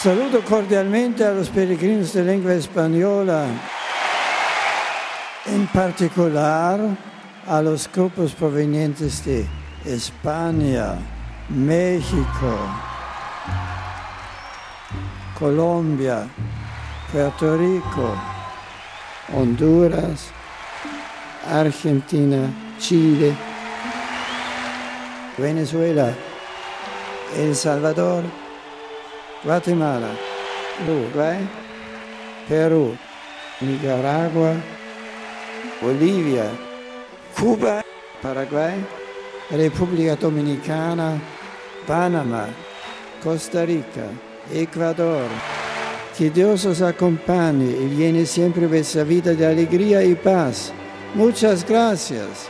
Saludo cordialmente a los peregrinos de lengua española, en particular a los grupos provenientes de España, México, Colombia, Puerto Rico, Honduras, Argentina, Chile, Venezuela, El Salvador, Guatemala, Uruguay, Perú, Nicaragua, Bolivia, Cuba, Paraguay, República Dominicana, Panamá, Costa Rica, Ecuador. Que Dios os acompañe y llene siempre vuestra vida de alegría y paz. Muchas gracias.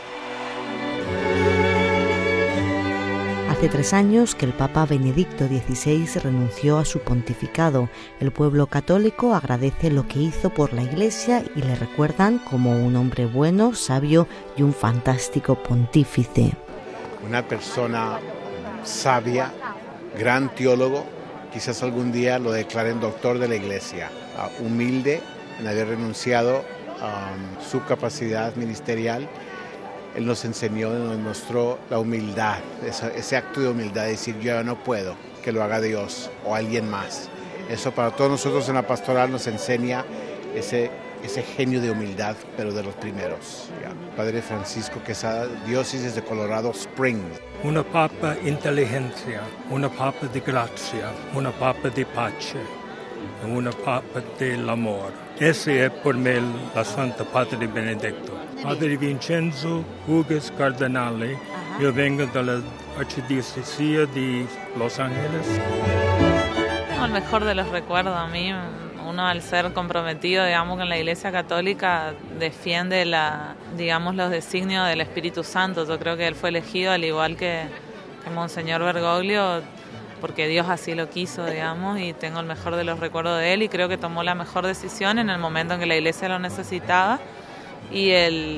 Hace 3 años que el Papa Benedicto XVI renunció a su pontificado. El pueblo católico agradece lo que hizo por la Iglesia y le recuerdan como un hombre bueno, sabio y un fantástico pontífice. Una persona sabia, gran teólogo, quizás algún día lo declaren doctor de la Iglesia, humilde en haber renunciado a su capacidad ministerial. Él nos enseñó, nos mostró la humildad, ese acto de humildad, de decir yo no puedo, que lo haga Dios o alguien más. Eso para todos nosotros en la pastoral nos enseña ese genio de humildad, pero de los primeros. Padre Francisco Quesada, diócesis de Colorado Springs. Una papa inteligencia, una papa de gracia, una papa de pace, una papa del amor. Ese es por mí la Santa Padre Benedicto. Padre Vincenzo Hugues Cardinale, yo vengo de la Archidiócesis de Los Ángeles. Tengo el mejor de los recuerdos a mí. Uno al ser comprometido, digamos, con la Iglesia Católica defiende los designios del Espíritu Santo. Yo creo que él fue elegido al igual que Monseñor Bergoglio, porque Dios así lo quiso, digamos, y tengo el mejor de los recuerdos de él y creo que tomó la mejor decisión en el momento en que la Iglesia lo necesitaba y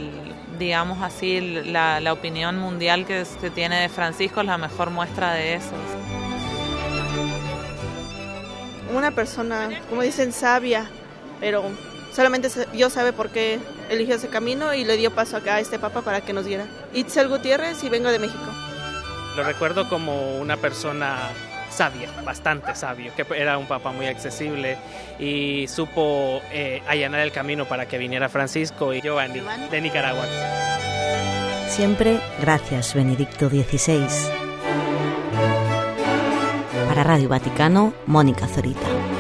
la opinión mundial que tiene de Francisco es la mejor muestra de eso. Una persona, como dicen, sabia, pero solamente Dios sabe por qué eligió ese camino y le dio paso acá a este Papa para que nos diera. Itzel Gutiérrez y vengo de México. Lo recuerdo como una persona sabia, bastante sabio, que era un Papa muy accesible y supo allanar el camino para que viniera Francisco y Giovanni de Nicaragua. Siempre gracias, Benedicto XVI. Para Radio Vaticano, Mónica Zorita.